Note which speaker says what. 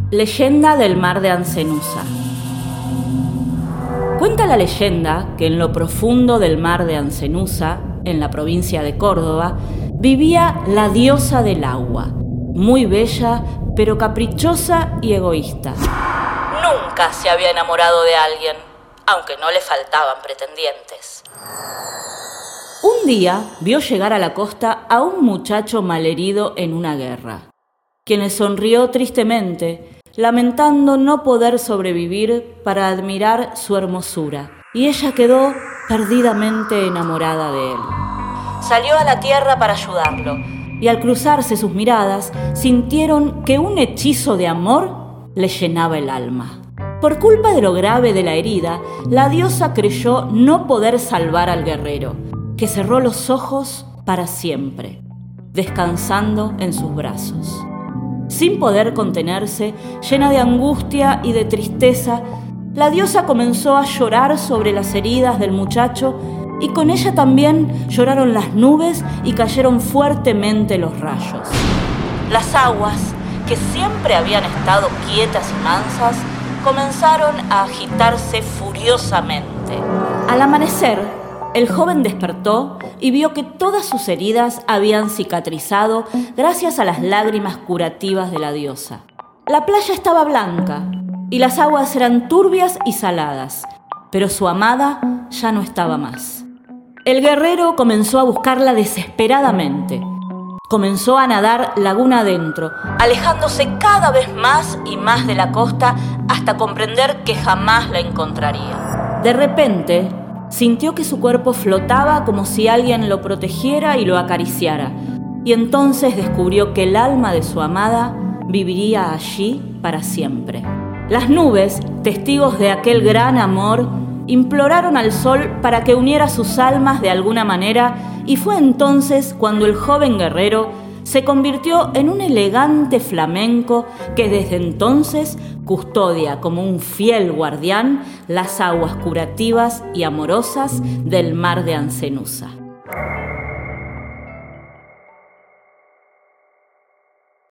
Speaker 1: Leyenda del mar de Ancenusa. Cuenta la leyenda que en lo profundo del mar de Ancenusa, en la provincia de Córdoba, vivía la diosa del agua, muy bella, pero caprichosa y egoísta. Nunca se había enamorado de alguien, aunque no le faltaban pretendientes. Un día vio llegar a la costa a un muchacho malherido en una guerra, quien le sonrió tristemente, lamentando no poder sobrevivir para admirar su hermosura, y ella quedó perdidamente enamorada de él. Salió a la tierra para ayudarlo, y al cruzarse sus miradas, sintieron que un hechizo de amor le llenaba el alma. Por culpa de lo grave de la herida, la diosa creyó no poder salvar al guerrero, que cerró los ojos para siempre, descansando en sus brazos. Sin poder contenerse, llena de angustia y de tristeza, la diosa comenzó a llorar sobre las heridas del muchacho y con ella también lloraron las nubes y cayeron fuertemente los rayos. Las aguas, que siempre habían estado quietas y mansas, comenzaron a agitarse furiosamente. Al amanecer, el joven despertó y vio que todas sus heridas habían cicatrizado gracias a las lágrimas curativas de la diosa. La playa estaba blanca y las aguas eran turbias y saladas, pero su amada ya no estaba más. El guerrero comenzó a buscarla desesperadamente. Comenzó a nadar laguna adentro, alejándose cada vez más y más de la costa hasta comprender que jamás la encontraría. De repente, sintió que su cuerpo flotaba como si alguien lo protegiera y lo acariciara, y entonces descubrió que el alma de su amada viviría allí para siempre. Las nubes, testigos de aquel gran amor, imploraron al sol para que uniera sus almas de alguna manera, y fue entonces cuando el joven guerrero se convirtió en un elegante flamenco que desde entonces custodia como un fiel guardián las aguas curativas y amorosas del mar de Ancenusa.